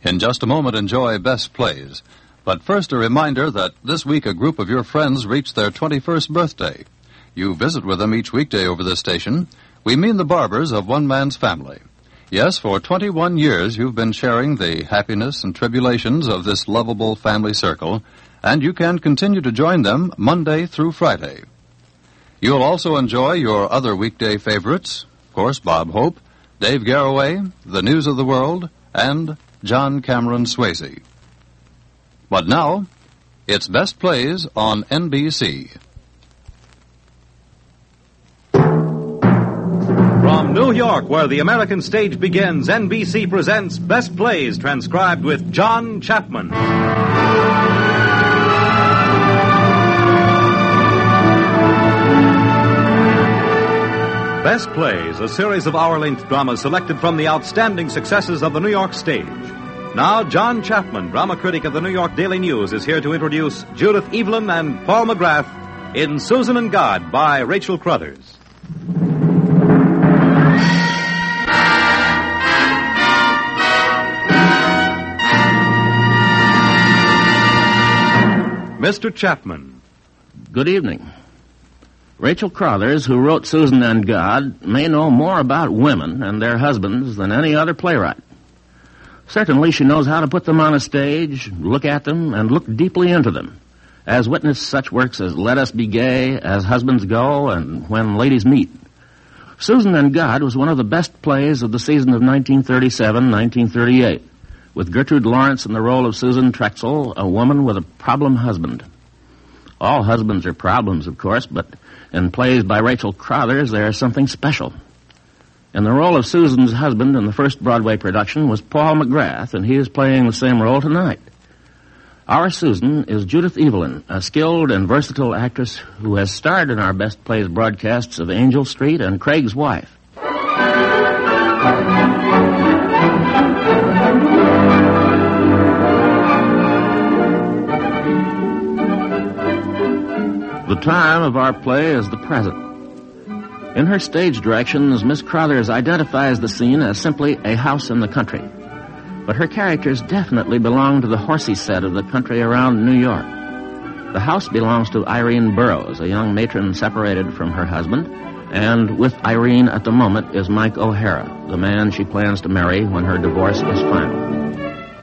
In just a moment, enjoy Best Plays. But first, a reminder that this week a group of your friends reached their 21st birthday. You visit with them each weekday over this station. We mean the Barbers of one man's family. Yes, for 21 years you've been sharing the happiness and tribulations of this lovable family circle, and you can continue to join them Monday through Friday. You'll also enjoy your other weekday favorites, of course, Bob Hope, Dave Garroway, The News of the World, and John Cameron Swayze. But now, it's Best Plays on NBC. From New York, where the American stage begins, NBC presents Best Plays, transcribed with John Chapman. Best Plays, a series of hour-length dramas selected from the outstanding successes of the New York stage. Now, John Chapman, drama critic of the New York Daily News, is here to introduce Judith Evelyn and Paul McGrath in Susan and God by Rachel Crothers. Mr. Chapman. Good evening. Rachel Crothers, who wrote Susan and God, may know more about women and their husbands than any other playwright. Certainly she knows how to put them on a stage, look at them, and look deeply into them, as witness such works as Let Us Be Gay, As Husbands Go, and When Ladies Meet. Susan and God was one of the best plays of the season of 1937-1938, with Gertrude Lawrence in the role of Susan Trexel, a woman with a problem husband. All husbands are problems, of course, but in plays by Rachel Crothers, there is something special. In the role of Susan's husband in the first Broadway production was Paul McGrath, and he is playing the same role tonight. Our Susan is Judith Evelyn, a skilled and versatile actress who has starred in our Best Plays broadcasts of Angel Street and Craig's Wife. The time of our play is the present. In her stage directions, Miss Crothers identifies the scene as simply a house in the country. But her characters definitely belong to the horsey set of the country around New York. The house belongs to Irene Burroughs, a young matron separated from her husband, and with Irene at the moment is Mike O'Hara, the man she plans to marry when her divorce is final.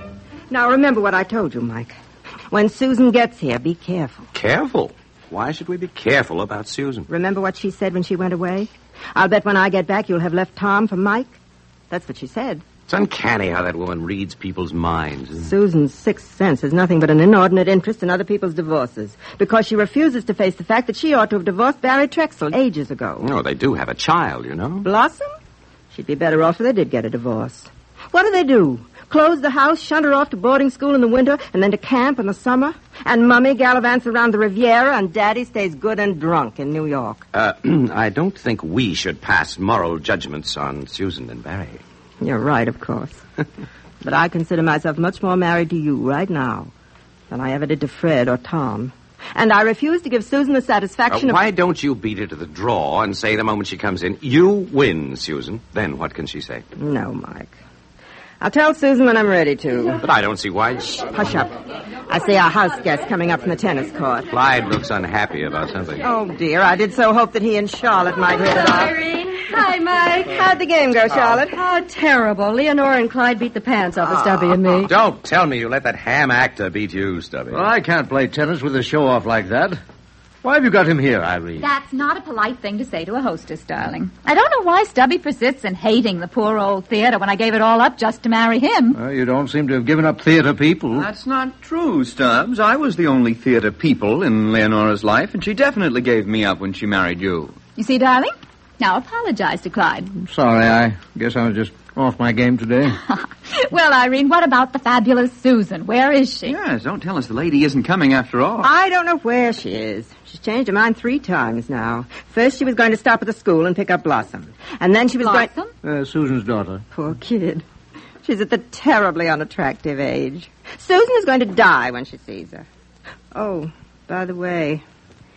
Now remember what I told you, Mike. When Susan gets here, be careful. Careful? Why should we be careful about Susan? Remember what she said when she went away? I'll bet when I get back you'll have left Tom for Mike. That's what she said. It's uncanny how that woman reads people's minds. Susan's sixth sense is nothing but an inordinate interest in other people's divorces, because she refuses to face the fact that she ought to have divorced Barry Trexel ages ago. No, they do have a child, you know. Blossom? She'd be better off if they did get a divorce. What do? Close the house, shunt her off to boarding school in the winter, and then to camp in the summer? And Mummy gallivants around the Riviera, and Daddy stays good and drunk in New York. I don't think we should pass moral judgments on Susan and Barry. You're right, of course. But I consider myself much more married to you right now than I ever did to Fred or Tom. And I refuse to give Susan the satisfaction of... Why don't you beat her to the draw and say the moment she comes in, you win, Susan? Then what can she say? No, Mike. I'll tell Susan when I'm ready to. But I don't see why... Shh, hush up. I see our house guest coming up from the tennis court. Clyde looks unhappy about something. Oh, dear. I did so hope that he and Charlotte might hit it off. Irene. Hi, Mike. How'd the game go, Charlotte? Oh, terrible. Leonore and Clyde beat the pants off of Stubby and me. Don't tell me you let that ham actor beat you, Stubby. Well, I can't play tennis with a show-off like that. Why have you got him here, Irene? That's not a polite thing to say to a hostess, darling. I don't know why Stubby persists in hating the poor old theater when I gave it all up just to marry him. You don't seem to have given up theater people. That's not true, Stubbs. I was the only theater people in Leonora's life, and she definitely gave me up when she married you. You see, darling? Now apologize to Clyde. Sorry, I guess I was just off my game today. Well, Irene, what about the fabulous Susan? Where is she? Yes, don't tell us the lady isn't coming after all. I don't know where she is. She's changed her mind 3 times now. First, she was going to stop at the school and pick up Blossom. And then she was Blossom? Susan's daughter. Poor kid. She's at the terribly unattractive age. Susan is going to die when she sees her. Oh, by the way,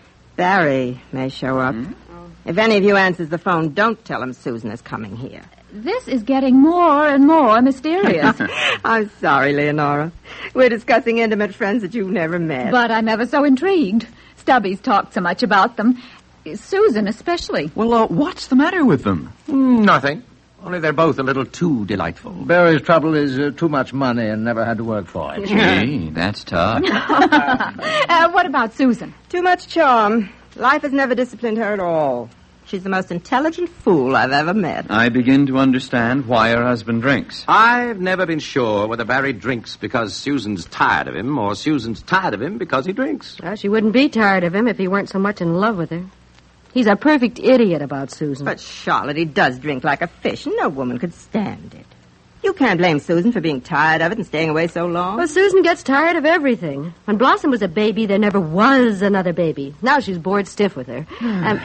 Barry may show up. If any of you answers the phone, don't tell him Susan is coming here. This is getting more and more mysterious. I'm sorry, Leonora. We're discussing intimate friends that you've never met. But I'm ever so intrigued. Stubby's talked so much about them. Susan especially. Well, what's the matter with them? Nothing. Only they're both a little too delightful. Barry's trouble is too much money and never had to work for it. Gee, that's tough. What about Susan? Too much charm. Life has never disciplined her at all. She's the most intelligent fool I've ever met. I begin to understand why her husband drinks. I've never been sure whether Barry drinks because Susan's tired of him or Susan's tired of him because he drinks. Well, she wouldn't be tired of him if he weren't so much in love with her. He's a perfect idiot about Susan. But, Charlotte, he does drink like a fish, and no woman could stand it. You can't blame Susan for being tired of it and staying away so long. Well, Susan gets tired of everything. When Blossom was a baby, there never was another baby. Now she's bored stiff with her.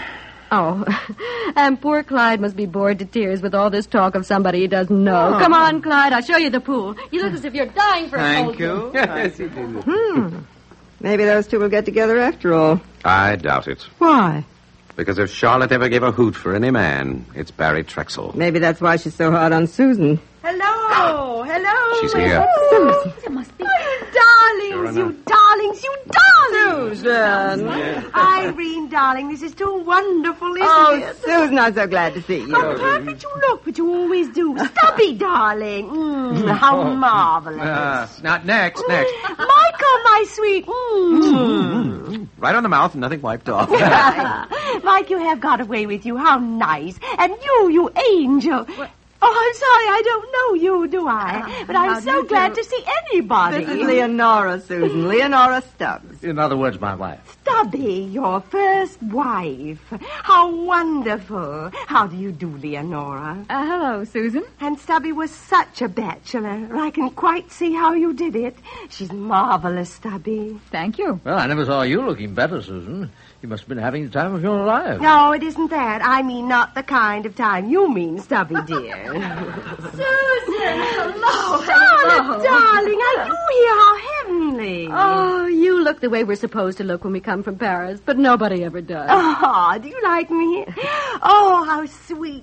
And poor Clyde must be bored to tears with all this talk of somebody he doesn't know. Oh. Come on, Clyde, I'll show you the pool. You look as if you're dying for a Thank cold you. Yes, he did. Maybe those two will get together after all. I doubt it. Why? Because if Charlotte ever gave a hoot for any man, it's Barry Trexel. Maybe that's why she's so hard on Susan. Hello, hello. She's here. Susan must be... Darlings, you darlings, you darlings. Susan. Irene, darling, this is too wonderful, isn't Oh, it? Susan, I'm so glad to see you. How perfect you look, but you always do. Stubby, darling. How marvelous. Not next. Michael, my sweet. Right on the mouth and nothing wiped off. Mike, you have got away with you. How nice. And you angel. Oh, I'm sorry, I don't know you, do I? But I'm so glad to see anybody. This is Leonora, Susan. Leonora Stubbs. In other words, my wife. Stubby, your first wife. How wonderful. How do you do, Leonora? hello, Susan. And Stubby was such a bachelor. I can quite see how you did it. She's marvelous, Stubby. Thank you. Well, I never saw you looking better, Susan. You must have been having the time of your life. No, it isn't that. I mean not the kind of time you mean, Stubby, dear. Susan! Hello! Charlotte, darling, are you here? How heavenly. Oh, you look the way we're supposed to look when we come from Paris, but nobody ever does. Oh, do you like me? Oh, how sweet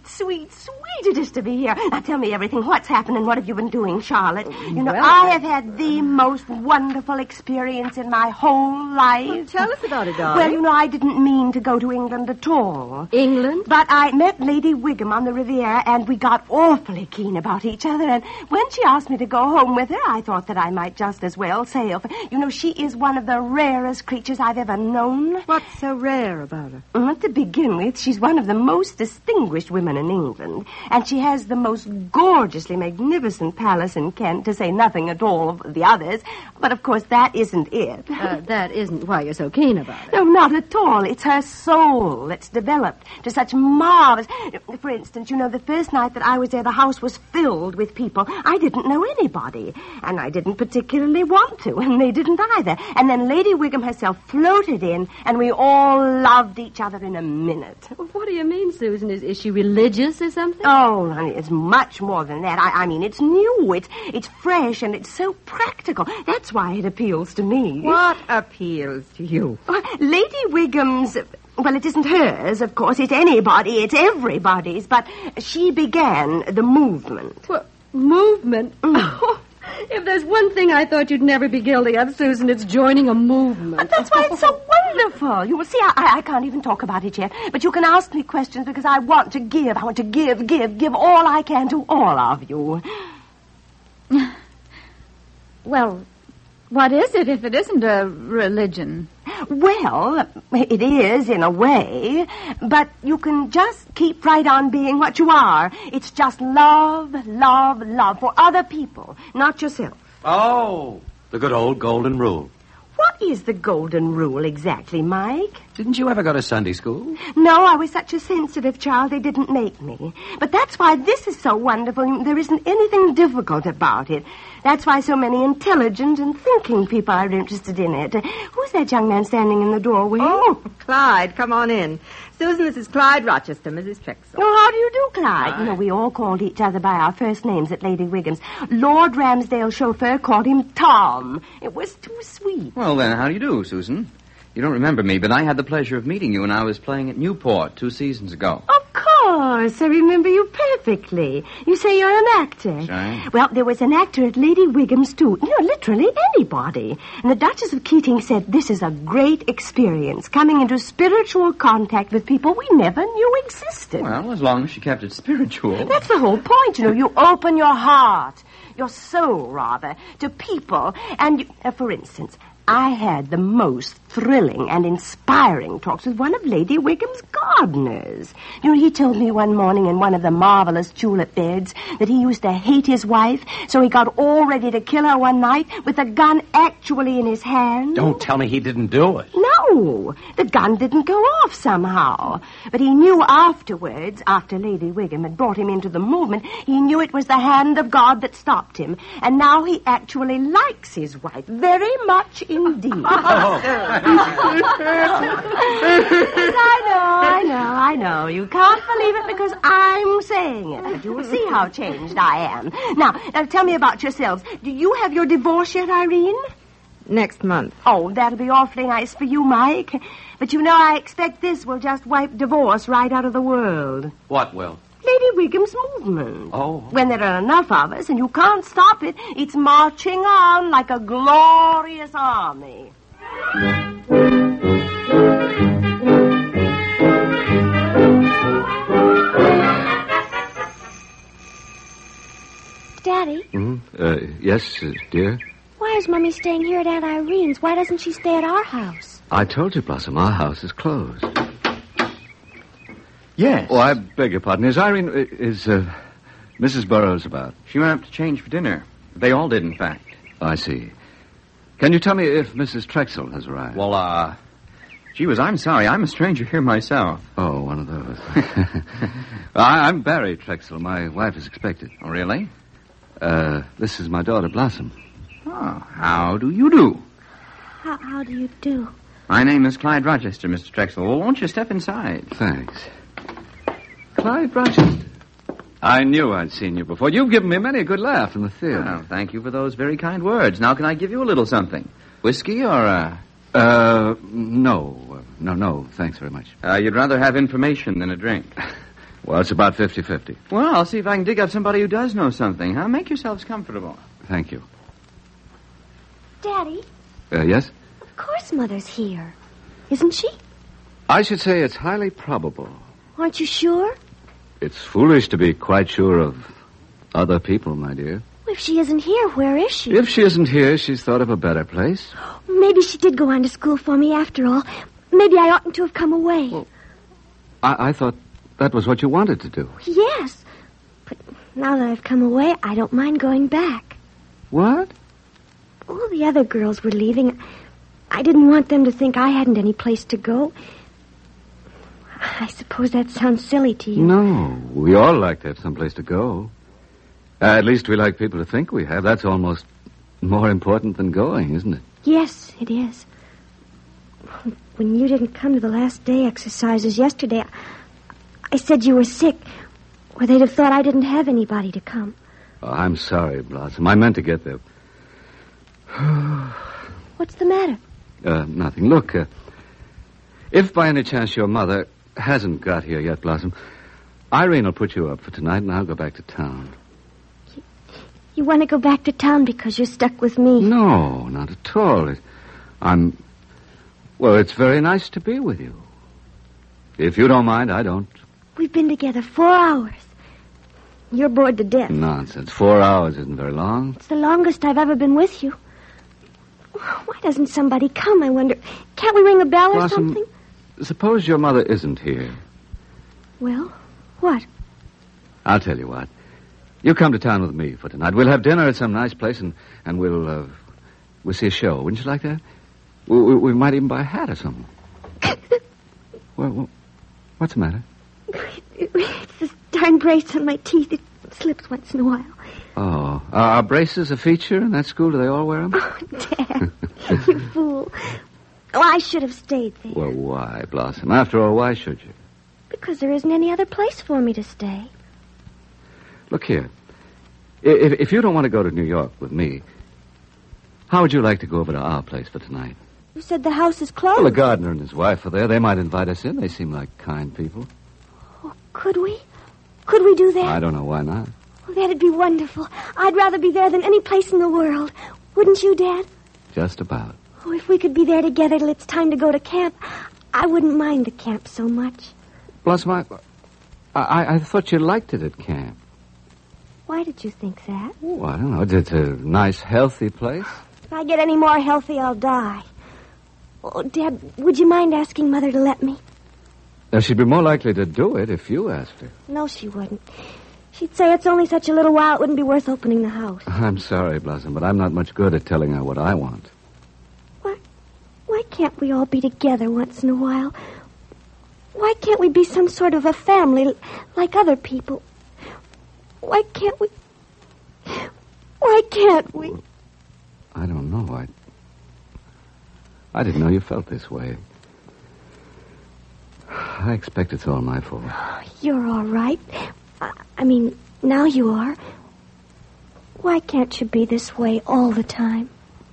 it is to be here. Now, tell me everything. What's happened and what have you been doing, Charlotte? You know, I have had the most wonderful experience in my whole life. Well, tell us about it, darling. Well, you know, I didn't mean to go to England at all. England? But I met Lady Wiggum on the Riviera, and we got awfully keen about each other. And when she asked me to go home with her, I thought that I might just as well sail. You know, she is one of the rarest creatures I've ever known. What's so rare about her? To begin with, she's one of the most distinguished women in England. And she has the most gorgeously magnificent palace in Kent, to say nothing at all of the others. But, of course, that isn't it. That isn't why you're so keen about it. No, not at all. It's her soul that's developed to such marvelous... For instance, you know, the first night that I was there, the house was filled with people. I didn't know anybody, and I didn't particularly want to, and they didn't either. And then Lady Wiggum herself floated in, and we all loved each other in a minute. What do you mean, Susan? Is she religious or something? Oh, honey, it's much more than that. I mean, it's new, it's fresh, and it's so practical. That's why it appeals to me. What appeals to you? Lady Wiggum's... Well, it isn't hers, of course. It's anybody. It's everybody's. But she began the movement. What, movement? Oh, if there's one thing I thought you'd never be guilty of, Susan, it's joining a movement. But that's why it's so wonderful. You will see, I can't even talk about it yet. But you can ask me questions because I want to give. I want to give all I can to all of you. Well, what is it if it isn't a religion? Well, it is in a way, but you can just keep right on being what you are. It's just love for other people, not yourself. Oh, the good old golden rule. What is the golden rule exactly, Mike? Didn't you ever go to Sunday school? No, I was such a sensitive child, they didn't make me. But that's why this is so wonderful. There isn't anything difficult about it. That's why so many intelligent and thinking people are interested in it. Who's that young man standing in the doorway? Oh, Clyde, come on in. Susan, this is Clyde Rochester, Mrs. Trexel. Oh, how do you do, Clyde? You know, we all called each other by our first names at Lady Wiggum's. Lord Ramsdale's chauffeur called him Tom. It was too sweet. Well, then, how do you do, Susan? You don't remember me, but I had the pleasure of meeting you when I was playing at Newport 2 seasons ago. Of course. course. I remember you perfectly. You say you're an actor. Sure. Well, there was an actor at Lady Wiggum's, too. You know, literally anybody. And the Duchess of Keating said this is a great experience, coming into spiritual contact with people we never knew existed. Well, as long as she kept it spiritual. That's the whole point, you know. You open your heart, your soul, rather, to people. And, for instance, I had the most thrilling and inspiring talks with one of Lady Wiggum's gardeners. You know, he told me one morning in one of the marvelous tulip beds that he used to hate his wife, so he got all ready to kill her one night with a gun actually in his hand. Don't tell me he didn't do it. No, the gun didn't go off somehow. But he knew afterwards, after Lady Wiggum had brought him into the movement, he knew it was the hand of God that stopped him. And now he actually likes his wife very much indeed. I know. You can't believe it because I'm saying it. But you'll see how changed I am. Now, tell me about yourselves. Do you have your divorce yet, Irene? Next month. Oh, that'll be awfully nice for you, Mike. But you know, I expect this will just wipe divorce right out of the world. What will? Lady Wiggum's movement. Oh. When there are enough of us and you can't stop it, it's marching on like a glorious army. Daddy? Yes, dear? Why is Mummy staying here at Aunt Irene's? Why doesn't she stay at our house? I told you, Blossom, our house is closed. Yes. Oh, I beg your pardon. Is Mrs. Burroughs about? She went up to change for dinner. They all did, in fact. I see. Can you tell me if Mrs. Trexel has arrived? Well, I'm sorry. I'm a stranger here myself. Oh, one of those. I'm Barry Trexel. My wife is expected. Oh, really? This is my daughter, Blossom. Oh, how do you do? How do you do? My name is Clyde Rochester, Mr. Trexel. Well, won't you step inside? Thanks. Clyde Rochester. I knew I'd seen you before. You've given me many a good laugh in the theater. Well, thank you for those very kind words. Now, can I give you a little something? Whiskey or, No, thanks very much. You'd rather have information than a drink. Well, it's about 50-50. Well, I'll see if I can dig up somebody who does know something, huh? Make yourselves comfortable. Thank you. Daddy? Yes? Of course Mother's here. Isn't she? I should say it's highly probable. Aren't you sure? It's foolish to be quite sure of other people, my dear. If she isn't here, where is she? If she isn't here, she's thought of a better place. Maybe she did go on to school for me after all. Maybe I oughtn't to have come away. Well, I thought that was what you wanted to do. Yes. But now that I've come away, I don't mind going back. What? All the other girls were leaving. I didn't want them to think I hadn't any place to go. I suppose that sounds silly to you. No, we all like to have someplace to go. At least we like people to think we have. That's almost more important than going, isn't it? Yes, it is. When you didn't come to the last day exercises yesterday, I said you were sick, or they'd have thought I didn't have anybody to come. Oh, I'm sorry, Blossom. I meant to get there. What's the matter? Nothing. Look, if by any chance your mother hasn't got here yet, Blossom, Irene will put you up for tonight, and I'll go back to town. You want to go back to town because you're stuck with me? No, not at all. Well, it's very nice to be with you. If you don't mind, I don't. We've been together 4 hours. You're bored to death. Nonsense. 4 hours isn't very long. It's the longest I've ever been with you. Why doesn't somebody come, I wonder? Can't we ring a bell or Blossom, something? Suppose your mother isn't here. Well, what? I'll tell you what. You come to town with me for tonight. We'll have dinner at some nice place, and we'll see a show. Wouldn't you like that? We might even buy a hat or something. Well, what's the matter? It's this darn brace on my teeth. It slips once in a while. Oh, are braces a feature in that school? Do they all wear them? Oh, Dad, you fool. Oh, I should have stayed there. Well, why, Blossom? After all, why should you? Because there isn't any other place for me to stay. Look here. If you don't want to go to New York with me, how would you like to go over to our place for tonight? You said the house is closed. Well, the gardener and his wife are there. They might invite us in. They seem like kind people. Oh, Could we? Could we do that? I don't know why not. Oh, that'd be wonderful. I'd rather be there than any place in the world. Wouldn't you, Dad? Just about. Oh, if we could be there together till it's time to go to camp, I wouldn't mind the camp so much. Blossom, I thought you liked it at camp. Why did you think that? Oh, I don't know. It's a nice, healthy place. If I get any more healthy, I'll die. Oh, Dad, would you mind asking Mother to let me? Now, she'd be more likely to do it if you asked her. No, she wouldn't. She'd say it's only such a little while, it wouldn't be worth opening the house. I'm sorry, Blossom, but I'm not much good at telling her what I want. Why can't we all be together once in a while? Why can't we be some sort of a family like other people? Why can't we? Why can't we? I don't know. I didn't know you felt this way. I expect it's all my fault. You're all right. I mean, now you are. Why can't you be this way all the time?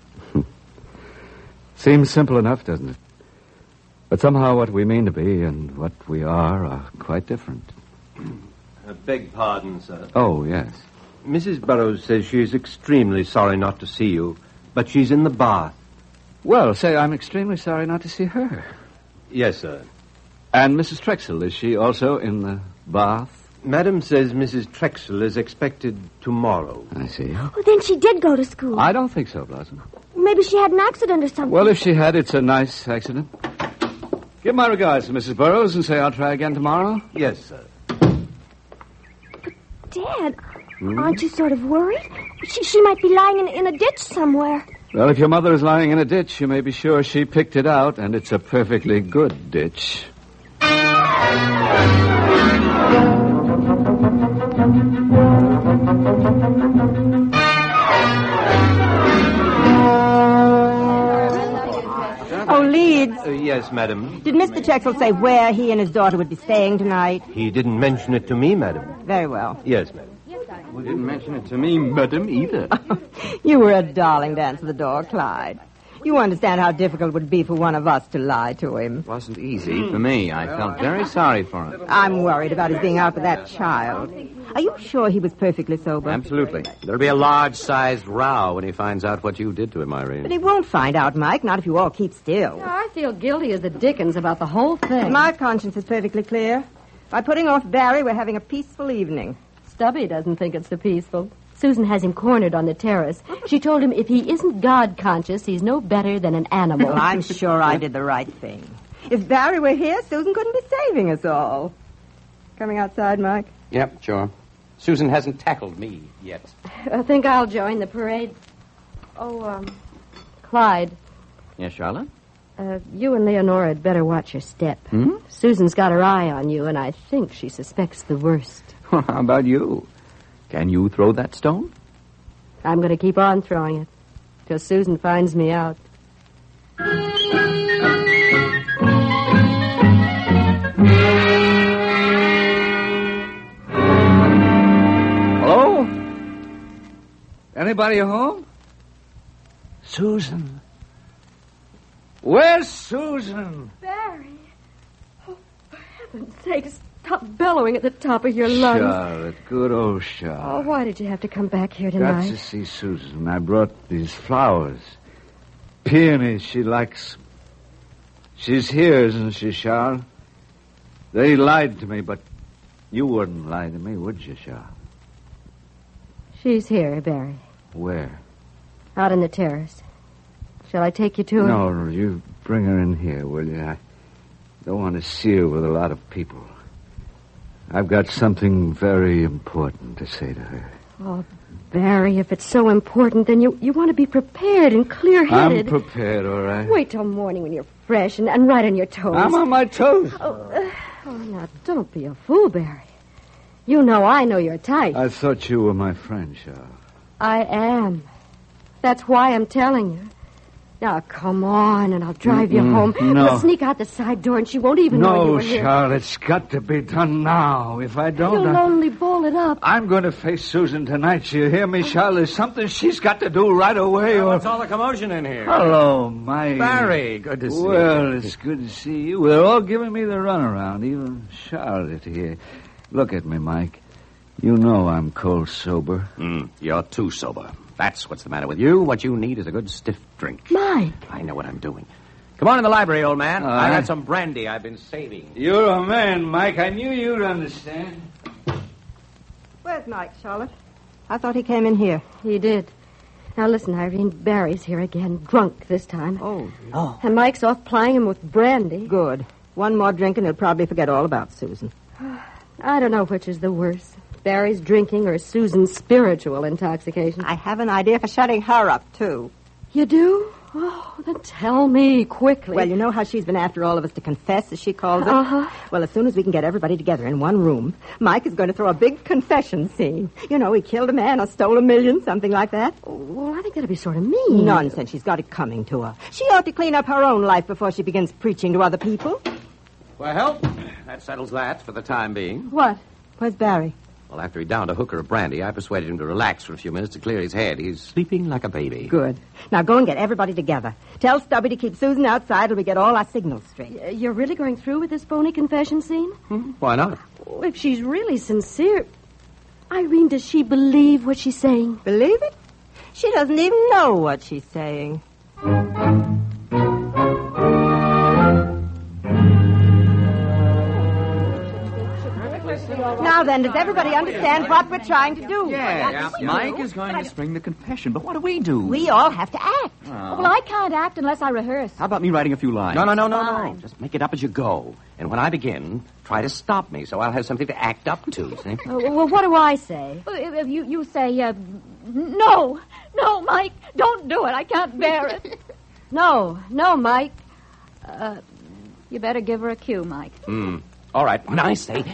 Seems simple enough, doesn't it? But somehow what we mean to be and what we are quite different. I beg pardon, sir. Oh, yes. Mrs. Burroughs says she is extremely sorry not to see you, but she's in the bath. Well, say I'm extremely sorry not to see her. Yes, sir. And Mrs. Trexel, is she also in the bath? Madam says Mrs. Trexel is expected tomorrow. I see. Oh, then she did go to school. I don't think so, Blossom. Maybe she had an accident or something. Well, if she had, it's a nice accident. Give my regards to Mrs. Burroughs and say I'll try again tomorrow. Yes, sir. But, Dad, aren't you sort of worried? She might be lying in a ditch somewhere. Well, if your mother is lying in a ditch, you may be sure she picked it out, and it's a perfectly good ditch. Oh, Leeds. Yes, madam. Did Mr. Trexel say where he and his daughter would be staying tonight? He didn't mention it to me, madam. Very well. Yes, madam. Well, didn't mention it to me, madam, either. You were a darling to answer the door, Clyde. You understand how difficult it would be for one of us to lie to him. It wasn't easy for me. I felt very sorry for him. I'm worried about his being out with that child. Are you sure he was perfectly sober? Absolutely. There'll be a large-sized row when he finds out what you did to him, Irene. But he won't find out, Mike, not if you all keep still. I feel guilty as the dickens about the whole thing. My conscience is perfectly clear. By putting off Barry, we're having a peaceful evening. Stubby doesn't think it's so peaceful. Susan has him cornered on the terrace. She told him if he isn't God-conscious, he's no better than an animal. Well, I'm sure I did the right thing. If Barry were here, Susan couldn't be saving us all. Coming outside, Mike? Yep, sure. Susan hasn't tackled me yet. I think I'll join the parade. Oh, Clyde. Yes, Charlotte? You and Leonora had better watch your step. Susan's got her eye on you, and I think she suspects the worst. How about you? Can you throw that stone? I'm going to keep on throwing it till Susan finds me out. Hello? Anybody home? Susan. Where's Susan? Barry. Oh, for heaven's sake, stop bellowing at the top of your lungs. Charlotte, good old Charlotte. Oh, why did you have to come back here Got tonight? to see Susan. I brought these flowers. Peonies she likes. She's here, isn't she, Charlotte? They lied to me, but you wouldn't lie to me, would you, Charlotte? She's here, Barry. Where? Out on the terrace. Shall I take you to her? No, you bring her in here, will you? I don't want to see her with a lot of people. I've got something very important to say to her. Oh, Barry, if it's so important, then you want to be prepared and clear-headed. I'm prepared, all right. Wait till morning when you're fresh and right on your toes. I'm on my toes. Oh, now, don't be a fool, Barry. You know I know your type. I thought you were my friend, Charlotte. I am. That's why I'm telling you. Now, come on, and I'll drive you home. No. We'll sneak out the side door, and she won't even know you were here. No, Charlotte, it's got to be done now. If I don't... You'll only ball it up. I'm going to face Susan tonight. You hear me, Charlotte? There's something she's got to do right away. Well, what's all the commotion in here? Hello, Mike. Barry, good to see you. Well, it's good to see you. They're all giving me the runaround, even Charlotte here. Look at me, Mike. You know I'm cold sober. You're too sober. That's what's the matter with you. What you need is a good stiff drink. Mike. I know what I'm doing. Come on in the library, old man. All I right. got some brandy I've been saving. You're a man, Mike. I knew you'd understand. Where's Mike, Charlotte? I thought he came in here. He did. Now listen, Irene, Barry's here again, drunk this time. Oh, no. And Mike's off plying him with brandy. Good. One more drink and he'll probably forget all about Susan. I don't know which is the worse, Barry's drinking or Susan's spiritual intoxication. I have an idea for shutting her up, too. You do? Oh, then tell me quickly. Well, you know how she's been after all of us to confess, as she calls it? Uh-huh. Well, as soon as we can get everybody together in one room, Mike is going to throw a big confession scene. You know, he killed a man or stole $1 million, something like that. Well, I think that'd be sort of mean. Nonsense. She's got it coming to her. She ought to clean up her own life before she begins preaching to other people. Well, that settles that for the time being. What? Where's Barry? Well, after he downed a hooker of brandy, I persuaded him to relax for a few minutes to clear his head. He's sleeping like a baby. Good. Now go and get everybody together. Tell Stubby to keep Susan outside till we get all our signals straight. You're really going through with this phony confession scene? Why not? Oh, if she's really sincere... Irene, does she believe what she's saying? Believe it? She doesn't even know what she's saying. Now then, does everybody understand what we're trying to do? Yes. Mike is going to spring the confession, but what do we do? We all have to act. Well, I can't act unless I rehearse. How about me writing a few lines? No. Just make it up as you go. And when I begin, try to stop me so I'll have something to act up to, see? Well, what do I say? You say, no, Mike, don't do it. I can't bear it. No, Mike. You better give her a cue, Mike. All right, when I say...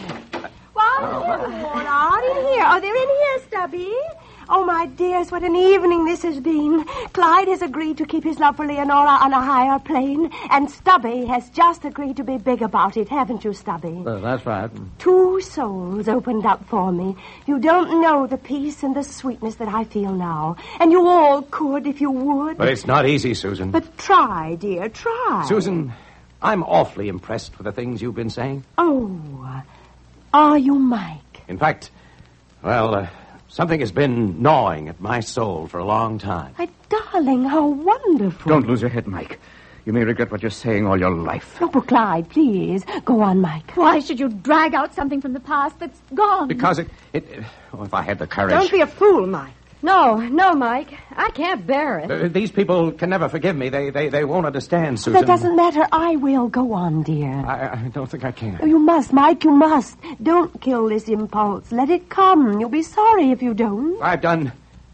Out in here. Oh, they're in here, Stubby. Oh, my dears, what an evening this has been. Clyde has agreed to keep his love for Leonora on a higher plane, and Stubby has just agreed to be big about it, haven't you, Stubby? That's right. 2 souls opened up for me. You don't know the peace and the sweetness that I feel now. And you all could if you would. But it's not easy, Susan. But try, dear, try. Susan, I'm awfully impressed with the things you've been saying. Oh, are you, Mike? In fact, well, something has been gnawing at my soul for a long time. My darling, how wonderful. Don't lose your head, Mike. You may regret what you're saying all your life. Oh, but Clyde, please. Go on, Mike. Why should you drag out something from the past that's gone? Because if I had the courage... Don't be a fool, Mike. No, Mike. I can't bear it. These people can never forgive me. They won't understand, Susan. That doesn't matter. I will. Go on, dear. I don't think I can. Oh, you must, Mike. You must. Don't kill this impulse. Let it come. You'll be sorry if you don't. I've done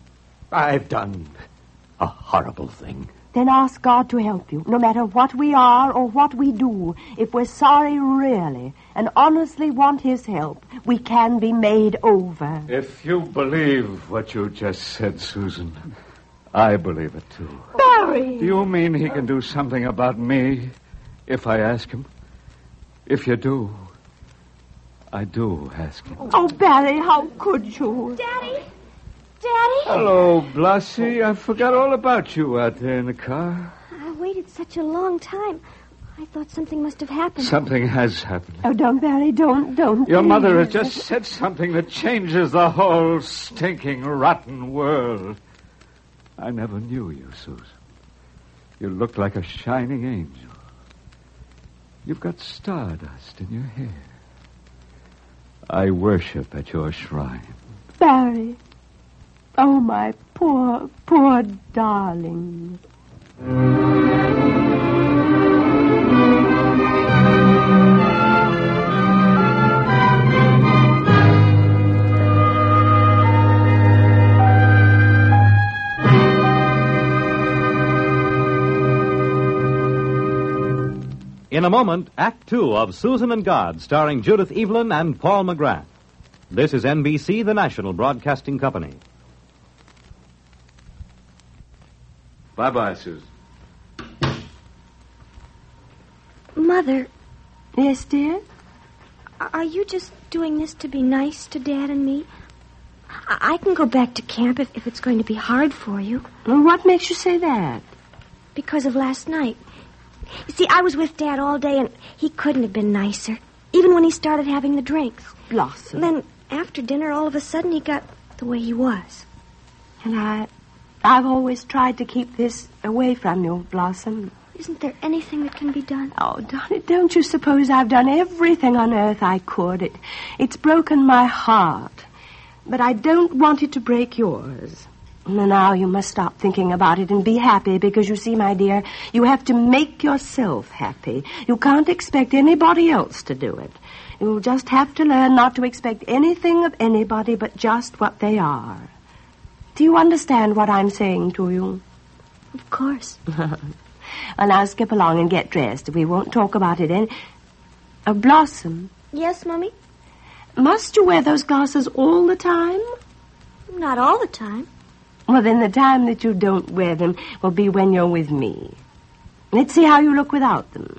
a horrible thing. Then ask God to help you, no matter what we are or what we do. If we're sorry really and honestly want his help, we can be made over. If you believe what you just said, Susan, I believe it too. Barry! Do you mean he can do something about me if I ask him? If you do, I do ask him. Oh, Barry, how could you? Daddy? Hello, Blasi. I forgot all about you out there in the car. I waited such a long time. I thought something must have happened. Something has happened. Oh, don't, Barry, don't. Your please. mother has just said something that changes the whole stinking, rotten world. I never knew you, Susan. You looked like a shining angel. You've got stardust in your hair. I worship at your shrine. Barry. Oh, my poor, poor darling. In a moment, Act Two of Susan and God, starring Judith Evelyn and Paul McGrath. This is NBC, the national broadcasting company. Bye-bye, Susan. Mother, Yes, dear? are you just doing this to be nice to Dad and me? I can go back to camp if it's going to be hard for you. Well, what makes you say that? Because of last night. You see, I was with Dad all day, and he couldn't have been nicer. even when he started having the drinks. Blossom. Then, after dinner, all of a sudden, he got the way he was. And I've always tried to keep this away from you, Blossom. Isn't there anything that can be done? Oh, Donny, don't you suppose I've done everything on earth I could? It's broken my heart. But I don't want it to break yours. Now you must stop thinking about it and be happy, because you see, my dear, you have to make yourself happy. You can't expect anybody else to do it. You'll just have to learn not to expect anything of anybody but just what they are. Do you understand what I'm saying to you? Of course. Well, now skip along and get dressed. We won't talk about it any... Blossom. Yes, Mummy? Must you wear those glasses all the time? Not all the time. Well, then the time that you don't wear them will be when you're with me. Let's see how you look without them.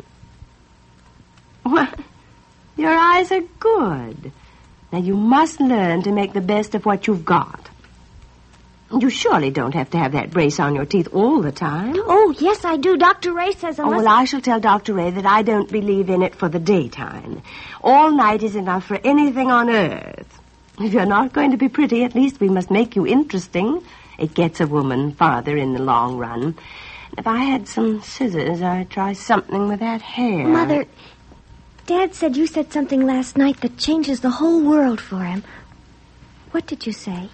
Well, your eyes are good. Now, you must learn to make the best of what you've got. You surely don't have to have that brace on your teeth all the time. Oh, yes, I do. Dr. Ray says I must... well, I shall tell Dr. Ray that I don't believe in it for the daytime. All night is enough for anything on earth. If you're not going to be pretty, at least we must make you interesting. It gets a woman farther in the long run. If I had some scissors, I'd try something with that hair. Mother, Dad said you said something last night that changes the whole world for him. What did you say?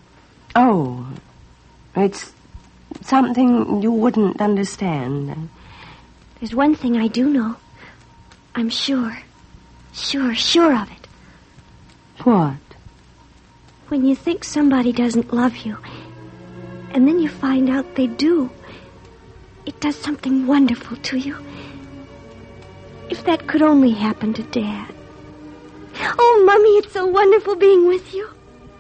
Oh, it's something you wouldn't understand. There's one thing I do know. I'm sure of it. What? When you think somebody doesn't love you, and then you find out they do, it does something wonderful to you. If that could only happen to Dad. Oh, Mummy, it's so wonderful being with you.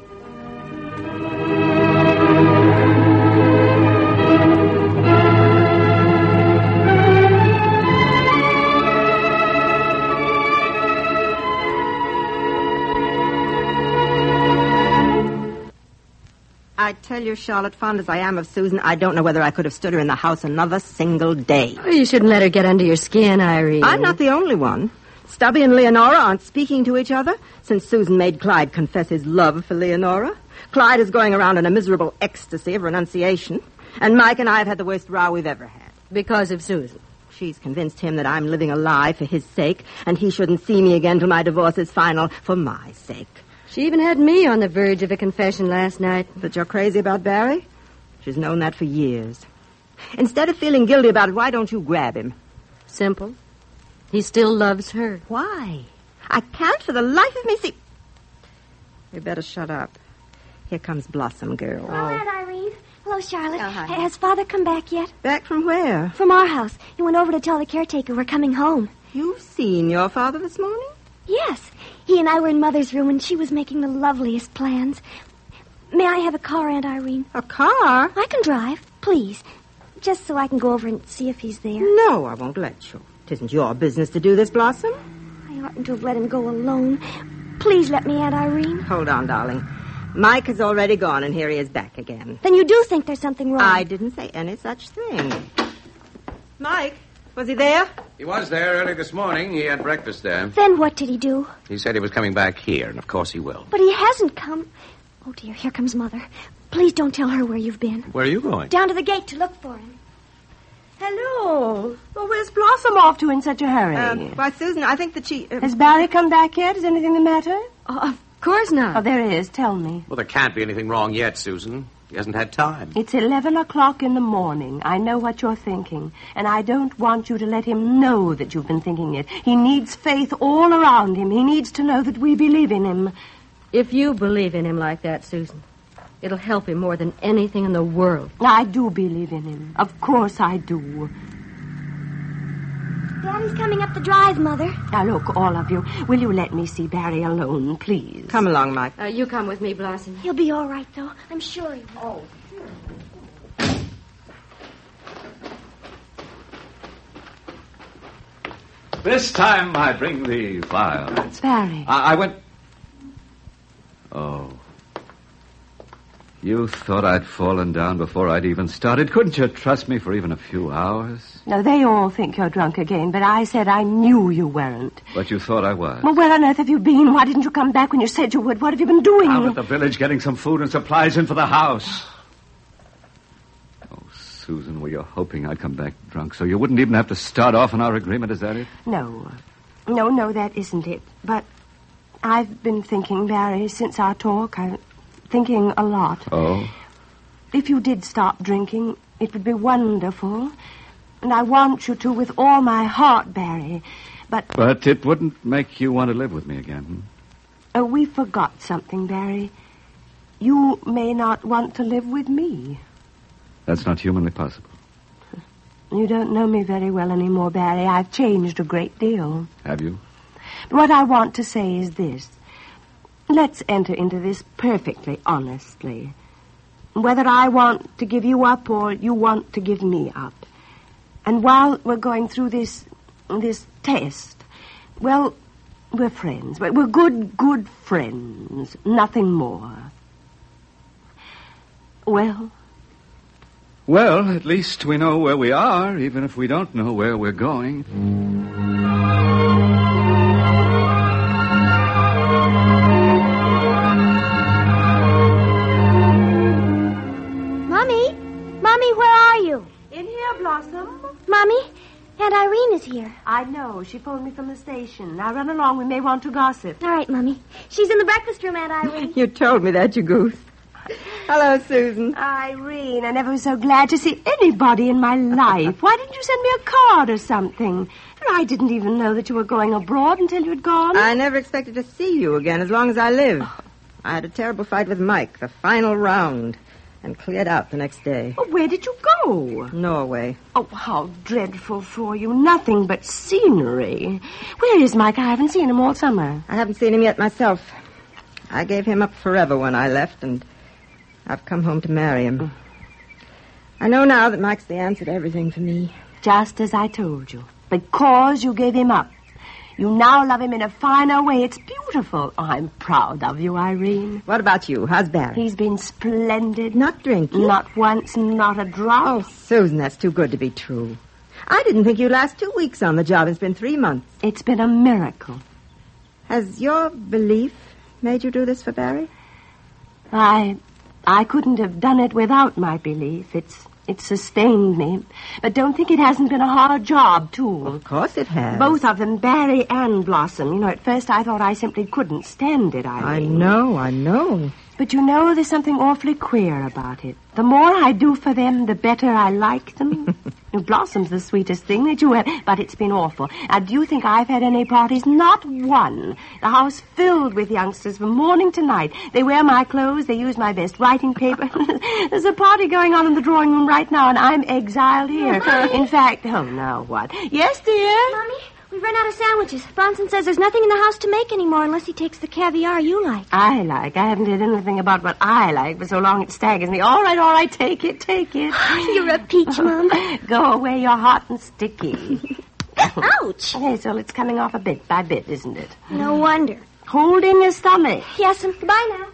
I tell you, Charlotte, fond as I am of Susan, I don't know whether I could have stood her in the house another single day. Oh, you shouldn't let her get under your skin, Irene. I'm not the only one. Stubby and Leonora aren't speaking to each other since Susan made Clyde confess his love for Leonora. Clyde is going around in a miserable ecstasy of renunciation. And Mike and I have had the worst row we've ever had. Because of Susan. She's convinced him that I'm living a lie for his sake, and he shouldn't see me again till my divorce is final for my sake. She even had me on the verge of a confession last night. That you're crazy about Barry? She's known that for years. Instead of feeling guilty about it, why don't you grab him? Simple. He still loves her. Why? I can't for the life of me see... We better shut up. Here comes Blossom Girl. Hello, Aunt Irene. Hello, Charlotte. Oh, hi. Has Father come back yet? Back from where? From our house. He went over to tell the caretaker we're coming home. You've seen your father this morning? Yes. He and I were in Mother's room, and she was making the loveliest plans. May I have a car, Aunt Irene? A car? I can drive, please. Just so I can go over and see if he's there. No, I won't let you. It isn't your business to do this, Blossom. I oughtn't to have let him go alone. Please let me, Aunt Irene. Hold on, darling. Mike has already gone, and here he is back again. Then you do think there's something wrong? I didn't say any such thing. Mike, was he there? He was there early this morning. He had breakfast there. Then what did he do? He said he was coming back here, and of course he will. But he hasn't come. Oh, dear, here comes Mother. Please don't tell her where you've been. Where are you going? Down to the gate to look for him. Hello. Well, where's Blossom off to in such a hurry? Why, Susan, I think that she... Has Barry come back yet? Is anything the matter? Oh, of course not. Oh, there is. Tell me. Well, there can't be anything wrong yet, Susan. He hasn't had time. It's 11 o'clock in the morning. I know what you're thinking, and I don't want you to let him know that you've been thinking it. He needs faith all around him. He needs to know that we believe in him. If you believe in him like that, Susan, it'll help him more than anything in the world. I do believe in him. Of course I do. Daddy's coming up the drive, Mother. Now, look, all of you, will you let me see Barry alone, please? Come along, Mike. You come with me, Blossom. He'll be all right, though. I'm sure he will. This time I bring the file. It's Barry. I went... Oh. You thought I'd fallen down before I'd even started. Couldn't you trust me for even a few hours? No, they all think you're drunk again, but I said I knew you weren't. But you thought I was. Well, where on earth have you been? Why didn't you come back when you said you would? What have you been doing? Out at the village getting some food and supplies in for the house. Oh, Susan, were you hoping I'd come back drunk so you wouldn't even have to start off on our agreement? Is that it? No, that isn't it. But I've been thinking, Barry, since our talk. I'm thinking a lot. Oh? If you did stop drinking, it would be wonderful. And I want you to with all my heart, Barry. But it wouldn't make you want to live with me again. We forgot something, Barry. You may not want to live with me. That's not humanly possible. You don't know me very well anymore, Barry. I've changed a great deal. Have you? But what I want to say is this. Let's enter into this perfectly honestly. Whether I want to give you up or you want to give me up. And while we're going through this test, well, we're friends. We're good friends. Nothing more. Well? Well, at least we know where we are, even if we don't know where we're going. Mommy, where are you? In here, Blossom. Mommy, Aunt Irene is here. I know. She phoned me from the station. Now run along. We may want to gossip. All right, Mommy. She's in the breakfast room, Aunt Irene. You told me that, you goose. Hello, Susan. Irene, I never was so glad to see anybody in my life. Why didn't you send me a card or something? I didn't even know that you were going abroad until you'd gone. I never expected to see you again as long as I live. I had a terrible fight with Mike, the final round, and cleared out the next day. Oh, where did you go? Norway. Oh, how dreadful for you. Nothing but scenery. Where is Mike? I haven't seen him all summer. I haven't seen him yet myself. I gave him up forever when I left, and I've come home to marry him. I know now that Mike's the answer to everything for me. Just as I told you. Because you gave him up. You now love him in a finer way. It's beautiful. Oh, I'm proud of you, Irene. What about you? How's Barry? He's been splendid. Not drinking? Not once, not a drop. Oh, Susan, that's too good to be true. I didn't think you'd last 2 weeks on the job. It's been 3 months. It's been a miracle. Has your belief made you do this for Barry? I couldn't have done it without my belief. It's sustained me. But don't think it hasn't been a hard job, too. Of course it has. Both of them, Barry and Blossom. You know, at first I thought I simply couldn't stand it, Irene. I know. But you know, there's something awfully queer about it. The more I do for them, the better I like them. Blossom's the sweetest thing that you have, but it's been awful. Do you think I've had any parties? Not one. The house filled with youngsters from morning to night. They wear my clothes, they use my best writing paper. There's a party going on in the drawing room right now, and I'm exiled here. In fact, oh, now what? Yes, dear? Mommy, we've run out of sandwiches. Bronson says there's nothing in the house to make anymore unless he takes the caviar you like. I haven't heard anything about what I like for so long it staggers me. All right, take it. You're a peach, Mom. Go away, you're hot and sticky. Ouch! Yes, well, it's coming off a bit by bit, isn't it? No wonder. Hold in your stomach. Yes, goodbye now.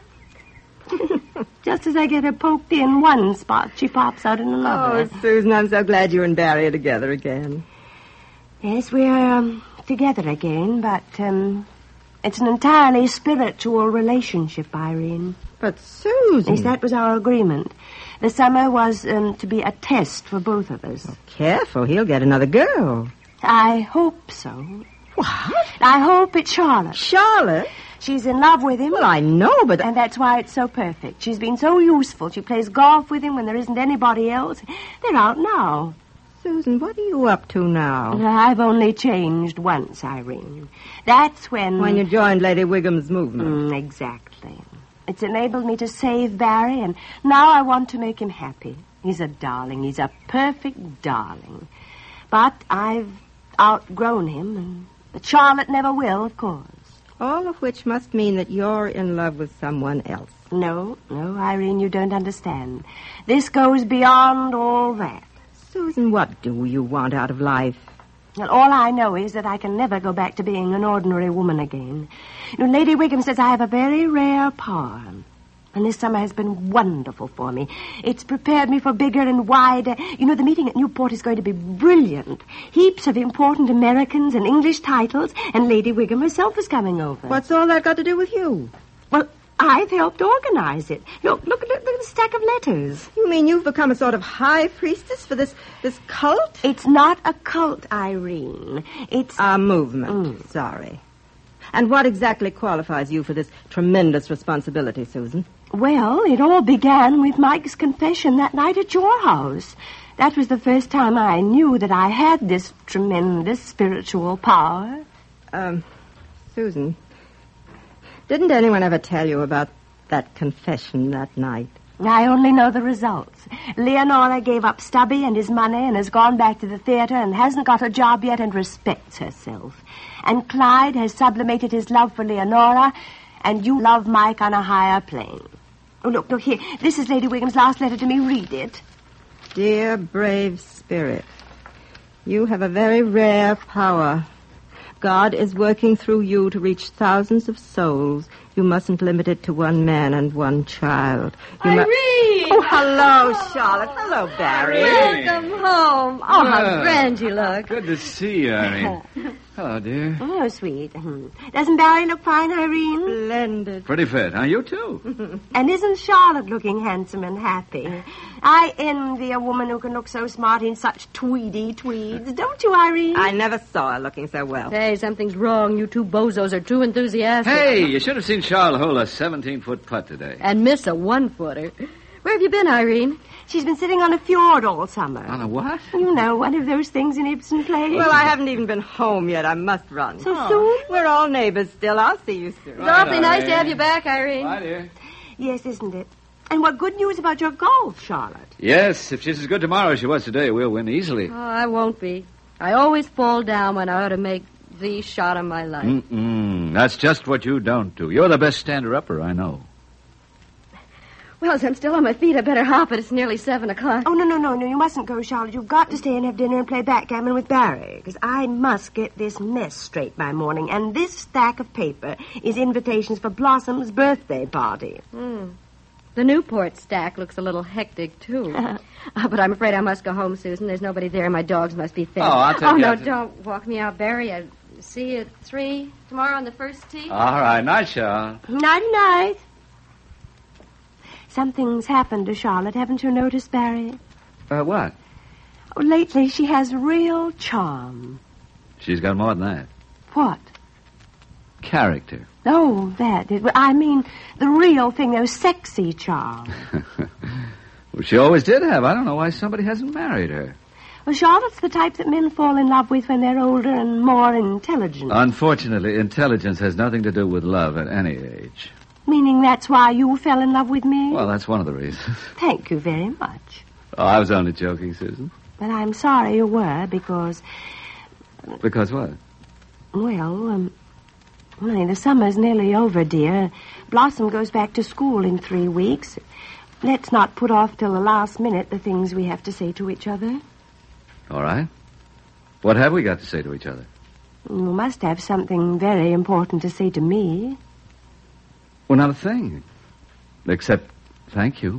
Just as I get her poked in one spot, she pops out in another. Oh, Susan, I'm so glad you and Barry are together again. Yes, we're together again, but it's an entirely spiritual relationship, Irene. But Susan... Yes, that was our agreement. The summer was to be a test for both of us. Oh, careful, he'll get another girl. I hope so. What? I hope it's Charlotte. Charlotte? She's in love with him. Well, I know, but... And that's why it's so perfect. She's been so useful. She plays golf with him when there isn't anybody else. They're out now. Susan, what are you up to now? I've only changed once, Irene. That's when... When you joined Lady Wigham's movement. Exactly. It's enabled me to save Barry, and now I want to make him happy. He's a darling. He's a perfect darling. But I've outgrown him, and Charlotte never will, of course. All of which must mean that you're in love with someone else. No, Irene, you don't understand. This goes beyond all that. Susan, what do you want out of life? Well, all I know is that I can never go back to being an ordinary woman again. You know, Lady Wiggum says I have a very rare power. And this summer has been wonderful for me. It's prepared me for bigger and wider. You know, the meeting at Newport is going to be brilliant. Heaps of important Americans and English titles, and Lady Wiggum herself is coming over. What's all that got to do with you? Well, I've helped organize it. Look at the stack of letters. You mean you've become a sort of high priestess for this cult? It's not a cult, Irene. It's a movement. Sorry. And what exactly qualifies you for this tremendous responsibility, Susan? Well, it all began with Mike's confession that night at your house. That was the first time I knew that I had this tremendous spiritual power. Susan, didn't anyone ever tell you about that confession that night? I only know the results. Leonora gave up Stubby and his money and has gone back to the theater and hasn't got a job yet and respects herself. And Clyde has sublimated his love for Leonora, and you love Mike on a higher plane. Oh, look, here. This is Lady Wiggum's last letter to me. Read it. Dear brave spirit, you have a very rare power. God is working through you to reach thousands of souls. You mustn't limit it to one man and one child. Irene! Oh, hello, Charlotte. Hello, Barry. Welcome home. Oh, how grand you look. Good to see you, Irene. Hello, dear. Oh, sweet. Doesn't Barry look fine, Irene? Splendid. Pretty fit, huh? You too. And isn't Charlotte looking handsome and happy? I envy a woman who can look so smart in such tweedy tweeds. Don't you, Irene? I never saw her looking so well. Hey, something's wrong. You two bozos are too enthusiastic. Hey, you should have seen Charlotte hold a 17-foot putt today. And miss a 1-footer. Where have you been, Irene? She's been sitting on a fjord all summer. On a what? You know, one of those things in Ibsen plays. Well, I haven't even been home yet. I must run. So soon? We're all neighbors still. I'll see you soon. It's awfully nice to have you back, Irene. Bye, dear. Yes, isn't it? And what good news about your golf, Charlotte? Yes, if she's as good tomorrow as she was today, we'll win easily. Oh, I won't be. I always fall down when I ought to make the shot of my life. That's just what you don't do. You're the best stander-upper I know. Well, as I'm still on my feet, I better hop it. It's nearly 7 o'clock. Oh, no, you mustn't go, Charlotte. You've got to stay and have dinner and play backgammon with Barry, because I must get this mess straight by morning. And this stack of paper is invitations for Blossom's birthday party. The Newport stack looks a little hectic, too. But I'm afraid I must go home, Susan. There's nobody there. My dogs must be fed. Oh, I'll take you no, out to... don't walk me out, Barry. I'll see you at 3 tomorrow on the first tee. All right. Night, Charlotte. Night-night. Something's happened to Charlotte. Haven't you noticed, Barry? What? Oh, lately, she has real charm. She's got more than that. What? Character. Oh, that. I mean, the real thing, those sexy charm. Well, she always did have. I don't know why somebody hasn't married her. Well, Charlotte's the type that men fall in love with when they're older and more intelligent. Unfortunately, intelligence has nothing to do with love at any age. Meaning that's why you fell in love with me? Well, that's one of the reasons. Thank you very much. Oh, I was only joking, Susan. But I'm sorry you were, because... Because what? Well, the summer's nearly over, dear. Blossom goes back to school in 3 weeks. Let's not put off till the last minute the things we have to say to each other. All right. What have we got to say to each other? You must have something very important to say to me. Well, not a thing. Except thank you.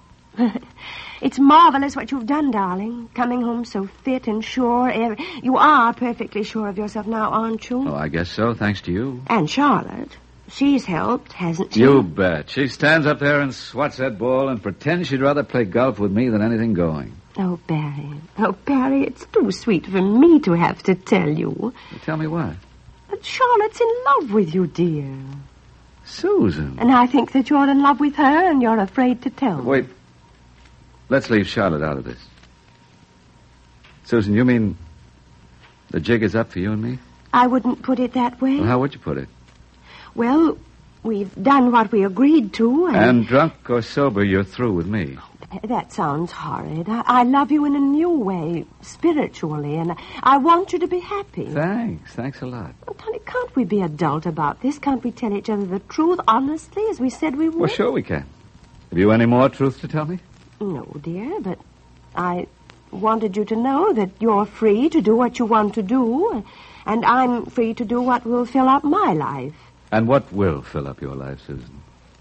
It's marvelous what you've done, darling. Coming home so fit and sure. You are perfectly sure of yourself now, aren't you? Oh, I guess so, thanks to you. And Charlotte. She's helped, hasn't she? You bet. She stands up there and swats that ball and pretends she'd rather play golf with me than anything going. Oh, Barry, it's too sweet for me to have to tell you. Well, tell me what? But Charlotte's in love with you, dear. Susan. And I think that you're in love with her and you're afraid to tell. Wait. Let's leave Charlotte out of this. Susan, you mean the jig is up for you and me? I wouldn't put it that way. Well, how would you put it? Well, we've done what we agreed to, And drunk or sober, you're through with me. That sounds horrid. I love you in a new way, spiritually, and I want you to be happy. Thanks a lot. Oh, Tony, can't we be adult about this? Can't we tell each other the truth honestly, as we said we would? Well, sure we can. Have you any more truth to tell me? No, dear, but I wanted you to know that you're free to do what you want to do, and I'm free to do what will fill up my life. And what will fill up your life, Susan?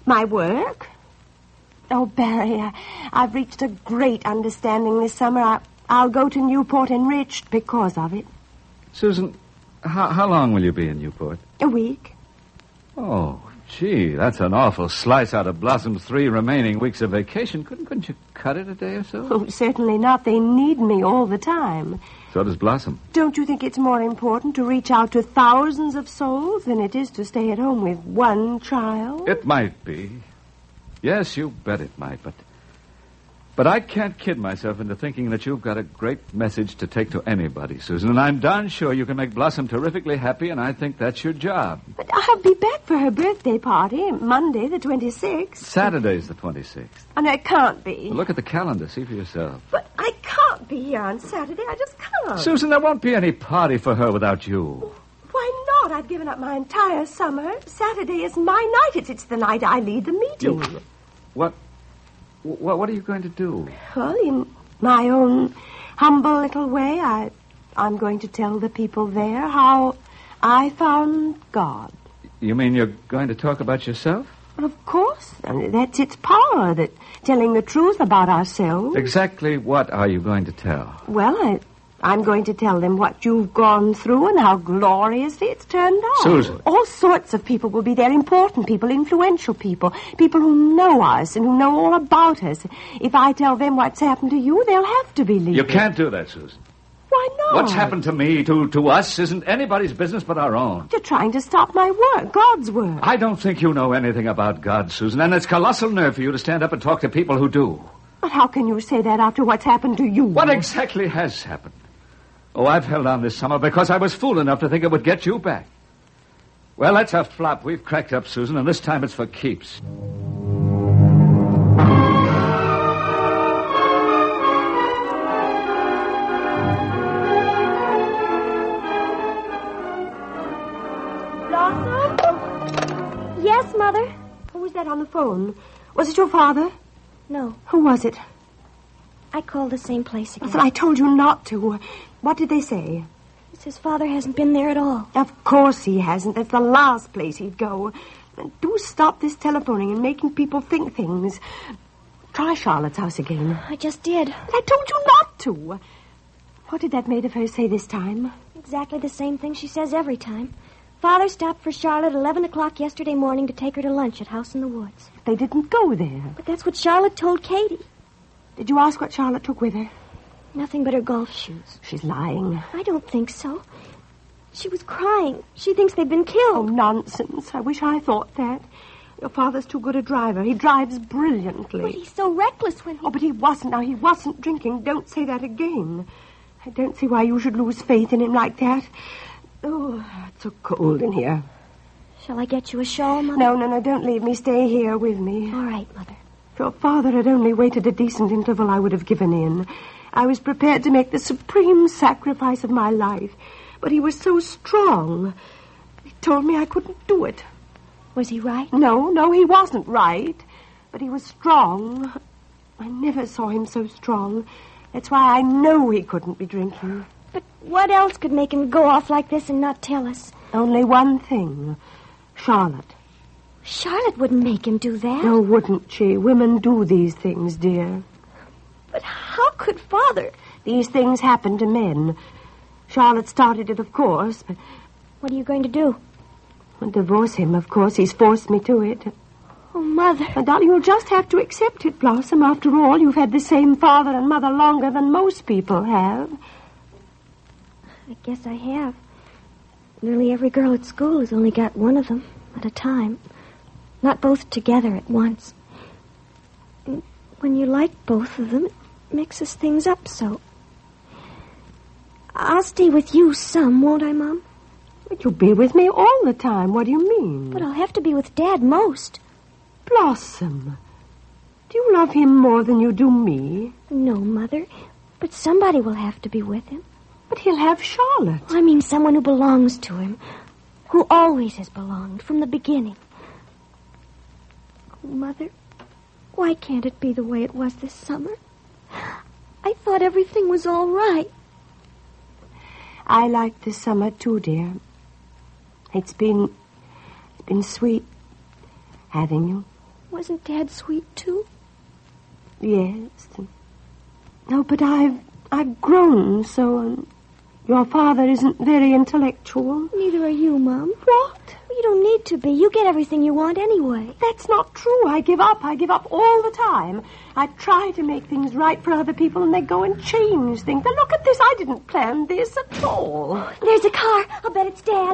My work? Oh, Barry, I've reached a great understanding this summer. I'll go to Newport enriched because of it. Susan, how long will you be in Newport? A week. Oh, gee, that's an awful slice out of Blossom's 3 remaining weeks of vacation. Couldn't you cut it a day or so? Oh, certainly not. They need me all the time. So does Blossom. Don't you think it's more important to reach out to thousands of souls than it is to stay at home with one child? It might be. Yes, you bet it might, but I can't kid myself into thinking that you've got a great message to take to anybody, Susan, and I'm darn sure you can make Blossom terrifically happy, and I think that's your job. But I'll be back for her birthday party, Monday the 26th. Saturday's the 26th. And it can't be. Well, look at the calendar. See for yourself. But I can't be here on Saturday. I just can't. Susan, there won't be any party for her without you. Why not? I've given up my entire summer. Saturday is my night. It's the night I lead the meeting. What are you going to do? Well, in my own humble little way, I'm going to tell the people there how I found God. You mean you're going to talk about yourself? Well, of course. I mean, that's its power, that telling the truth about ourselves. Exactly what are you going to tell? Well, I'm going to tell them what you've gone through and how gloriously it's turned out. Susan. All sorts of people will be there, important people, influential people, people who know us and who know all about us. If I tell them what's happened to you, they'll have to believe You can't do that, Susan. Why not? What's happened to me, to us, isn't anybody's business but our own. You're trying to stop my work, God's work. I don't think you know anything about God, Susan, and it's colossal nerve for you to stand up and talk to people who do. But how can you say that after what's happened to you? What exactly has happened? Oh, I've held on this summer because I was fool enough to think it would get you back. Well, that's a flop. We've cracked up, Susan, and this time it's for keeps. Blossom? Yes, Mother? Who was that on the phone? Was it your father? No. Who was it? I called the same place again. I told you not to. What did they say? He says Father hasn't been there at all. Of course he hasn't. That's the last place he'd go. Do stop this telephoning and making people think things. Try Charlotte's house again. I just did. But I told you not to. What did that maid of hers say this time? Exactly the same thing she says every time. Father stopped for Charlotte at 11 o'clock yesterday morning to take her to lunch at House in the Woods. They didn't go there. But that's what Charlotte told Katie. Did you ask what Charlotte took with her? Nothing but her golf shoes. She's lying. I don't think so. She was crying. She thinks they've been killed. Oh, nonsense. I wish I thought that. Your father's too good a driver. He drives brilliantly. But he's so reckless when he... Oh, but he wasn't. Now, he wasn't drinking. Don't say that again. I don't see why you should lose faith in him like that. Oh, it's so cold in here. Shall I get you a shawl, Mother? No, don't leave me. Stay here with me. All right, Mother. If your father had only waited a decent interval, I would have given in. I was prepared to make the supreme sacrifice of my life. But he was so strong. He told me I couldn't do it. Was he right? No, he wasn't right. But he was strong. I never saw him so strong. That's why I know he couldn't be drinking. But what else could make him go off like this and not tell us? Only one thing. Charlotte. Charlotte wouldn't make him do that. No, wouldn't she? Women do these things, dear. But how could Father... These things happen to men. Charlotte started it, of course, but... What are you going to do? I'll divorce him, of course. He's forced me to it. Oh, Mother. Now, darling, you'll just have to accept it, Blossom. After all, you've had the same father and mother longer than most people have. I guess I have. Nearly every girl at school has only got one of them at a time. Not both together at once. And when you like both of them, it mixes things up so. I'll stay with you some, won't I, Mom? But you'll be with me all the time. What do you mean? But I'll have to be with Dad most. Blossom, do you love him more than you do me? No, Mother. But somebody will have to be with him. But he'll have Charlotte. I mean someone who belongs to him. Who always has belonged from the beginning. Oh, Mother, why can't it be the way it was this summer? I thought everything was all right. I liked this summer, too, dear. It's been sweet having you. Wasn't Dad sweet, too? Yes. No, but I've grown, so your father isn't very intellectual. Neither are you, Mom. What? You don't need to be. You get everything you want anyway. That's not true. I give up all the time. I try to make things right for other people, and they go and change things. Now, look at this. I didn't plan this at all. There's a car. I'll bet it's Dad.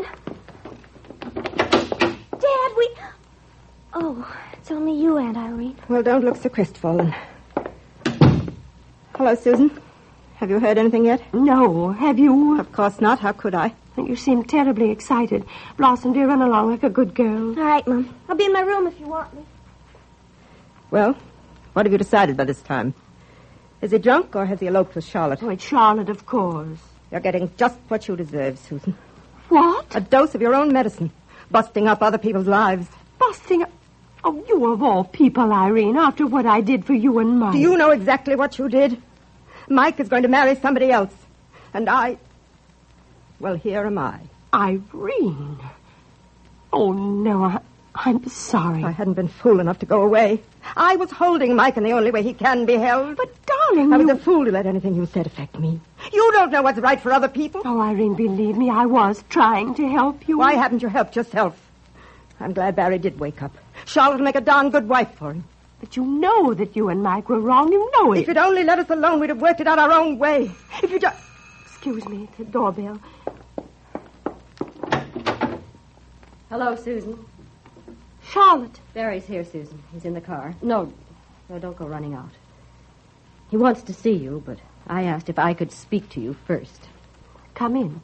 Dad, we... Oh, it's only you, Aunt Irene. Well, don't look so crestfallen. Hello, Susan. Have you heard anything yet? No. Have you? Of course not. How could I? You seem terribly excited. Blossom, dear, run along like a good girl. All right, Mom. I'll be in my room if you want me. Well, what have you decided by this time? Is he drunk or has he eloped with Charlotte? Oh, it's Charlotte, of course. You're getting just what you deserve, Susan. What? A dose of your own medicine. Busting up other people's lives. Busting up? Oh, you of all people, Irene, after what I did for you and Mike. Do you know exactly what you did? Mike is going to marry somebody else. And I... Well, here am I. Irene. Oh, no, I'm sorry. I hadn't been fool enough to go away. I was holding Mike in the only way he can be held. But, darling, I was a fool to let anything you said affect me. You don't know what's right for other people. Oh, Irene, believe me, I was trying to help you. Why haven't you helped yourself? I'm glad Barry did wake up. Charlotte will make a darn good wife for him. But you know that you and Mike were wrong. You know it. If you'd only let us alone, we'd have worked it out our own way. If you just... Excuse me, the doorbell. Hello, Susan. Charlotte. Barry's here, Susan. He's in the car. No, don't go running out. He wants to see you, but I asked if I could speak to you first. Come in.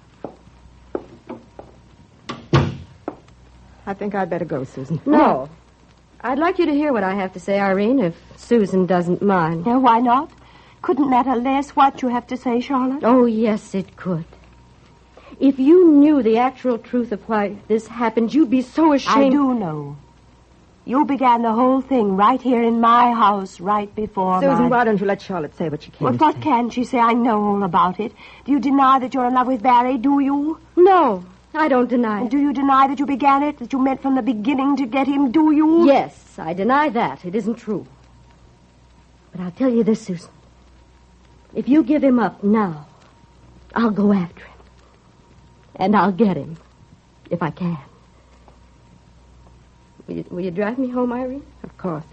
I think I'd better go, Susan. No. I'd like you to hear what I have to say, Irene, if Susan doesn't mind. Yeah, why not? Couldn't matter less what you have to say, Charlotte? Oh, yes, it could. If you knew the actual truth of why this happened, you'd be so ashamed. I do know. You began the whole thing right here in my house, right before Susan, why don't you let Charlotte say what she can? Well, what can she say? I know all about it. Do you deny that you're in love with Barry, do you? No, I don't deny it. And do you deny that you began it, that you meant from the beginning to get him, do you? Yes, I deny that. It isn't true. But I'll tell you this, Susan. If you give him up now, I'll go after him. And I'll get him, if I can. Will you drive me home, Irene? Of course.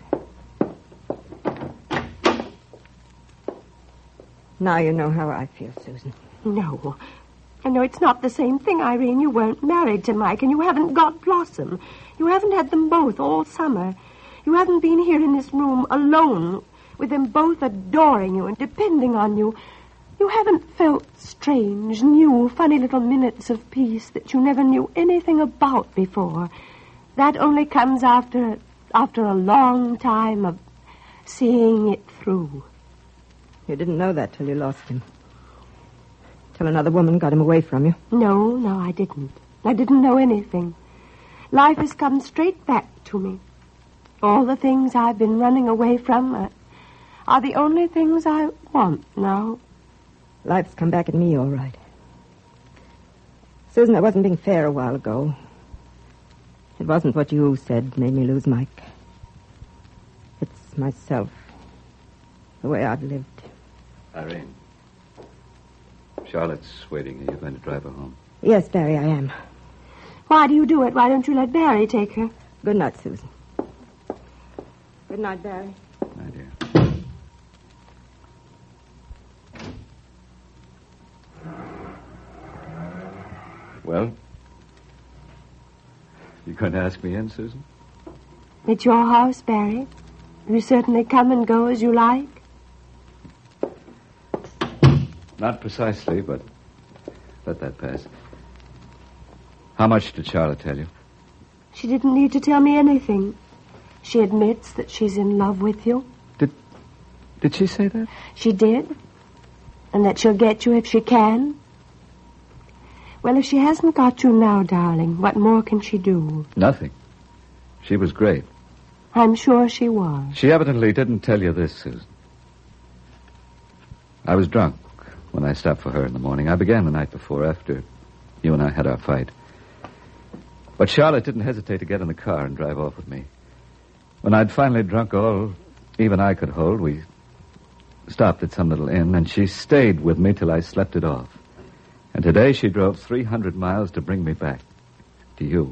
Now you know how I feel, Susan. No. I know it's not the same thing, Irene. You weren't married to Mike, and you haven't got Blossom. You haven't had them both all summer. You haven't been here in this room alone, with them both adoring you and depending on you. You haven't felt strange, new, funny little minutes of peace that you never knew anything about before. That only comes after a long time of seeing it through. You didn't know that till you lost him. Till another woman got him away from you. No, I didn't. I didn't know anything. Life has come straight back to me. All the things I've been running away from are the only things I want now. Life's come back at me, all right. Susan, I wasn't being fair a while ago. It wasn't what you said made me lose Mike. It's myself. The way I've lived. Irene. Charlotte's waiting. Are you going to drive her home? Yes, Barry, I am. Why do you do it? Why don't you let Barry take her? Good night, Susan. Good night, Barry. My dear. Well? You going to ask me in, Susan? It's your house, Barry. You certainly come and go as you like. Not precisely, but let that pass. How much did Charlotte tell you? She didn't need to tell me anything. She admits that she's in love with you. Did she say that? She did. And that she'll get you if she can. Well, if she hasn't got you now, darling, what more can she do? Nothing. She was great. I'm sure she was. She evidently didn't tell you this, Susan. I was drunk when I stopped for her in the morning. I began the night before, after you and I had our fight. But Charlotte didn't hesitate to get in the car and drive off with me. When I'd finally drunk all even I could hold, we stopped at some little inn, and she stayed with me till I slept it off. And today she drove 300 miles to bring me back to you.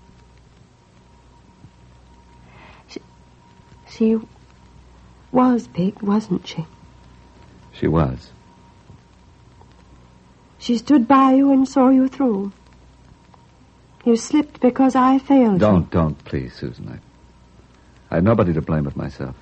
She was big, wasn't she? She was. She stood by you and saw you through. You slipped because I failed you. Don't, please, Susan. I have nobody to blame but myself.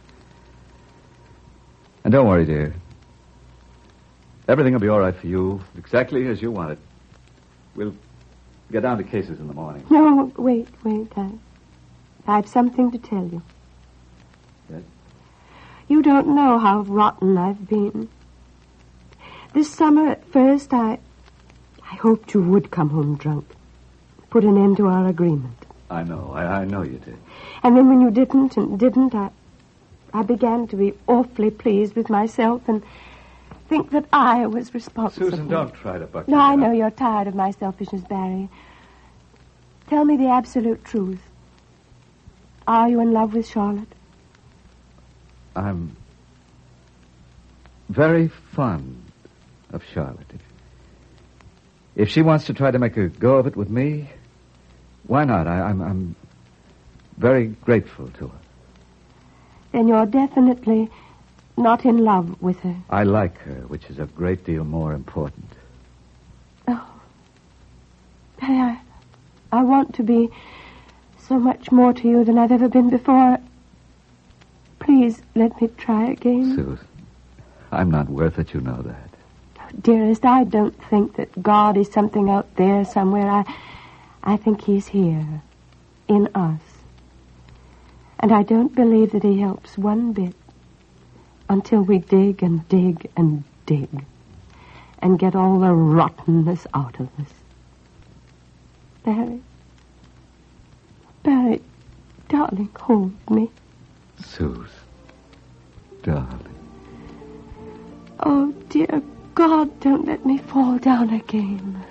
And don't worry, dear. Everything will be all right for you, exactly as you want it. We'll get down to cases in the morning. No, wait. I've something to tell you. Yes? You don't know how rotten I've been. This summer, at first, I hoped you would come home drunk. Put an end to our agreement. I know. I know you did. And then when you didn't, I began to be awfully pleased with myself and think that I was responsible. Susan, don't try to buck me No, I up. know you're tired of my selfishness, Barry. Tell me the absolute truth. Are you in love with Charlotte? I'm very fond of Charlotte. If she wants to try to make a go of it with me, why not? I'm very grateful to her. Then you're definitely not in love with her. I like her, which is a great deal more important. Oh. Barry, I want to be so much more to you than I've ever been before. Please let me try again. Susan, I'm not worth it, you know that. Dearest, I don't think that God is something out there somewhere. I think he's here, in us. And I don't believe that he helps one bit until we dig and dig and dig and get all the rottenness out of us. Barry, darling, hold me. Susan, darling. Oh, dear God, don't let me fall down again.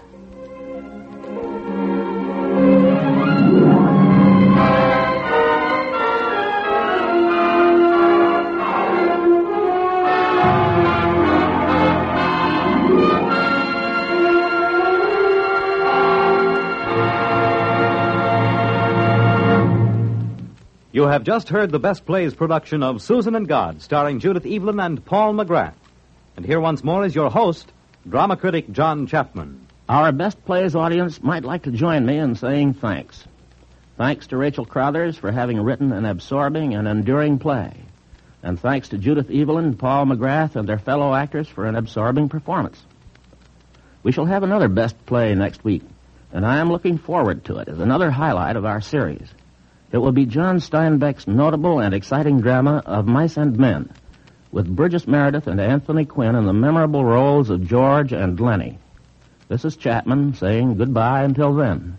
You have just heard the Best Plays production of Susan and God, starring Judith Evelyn and Paul McGrath. And here once more is your host, drama critic John Chapman. Our Best Plays audience might like to join me in saying thanks. Thanks to Rachel Crothers for having written an absorbing and enduring play. And thanks to Judith Evelyn, Paul McGrath, and their fellow actors for an absorbing performance. We shall have another Best Play next week, and I am looking forward to it as another highlight of our series. It will be John Steinbeck's notable and exciting drama of Mice and Men, with Burgess Meredith and Anthony Quinn in the memorable roles of George and Lenny. This is Chapman saying goodbye until then.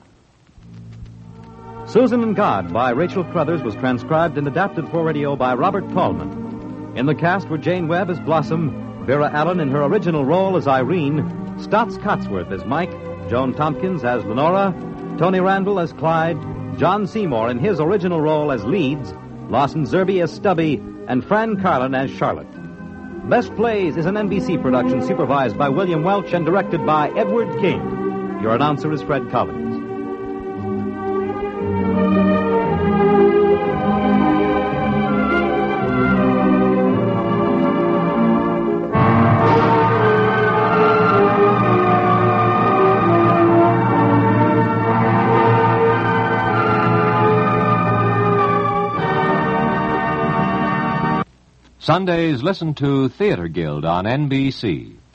Susan and God by Rachel Crothers was transcribed and adapted for radio by Robert Tallman. In the cast were Jane Webb as Blossom, Vera Allen in her original role as Irene, Stotts Cotsworth as Mike, Joan Tompkins as Lenora, Tony Randall as Clyde, John Seymour in his original role as Leeds, Lawson Zerbe as Stubby, and Fran Carlin as Charlotte. Best Plays is an NBC production supervised by William Welch and directed by Edward King. Your announcer is Fred Collins. Sundays, listen to Theater Guild on NBC.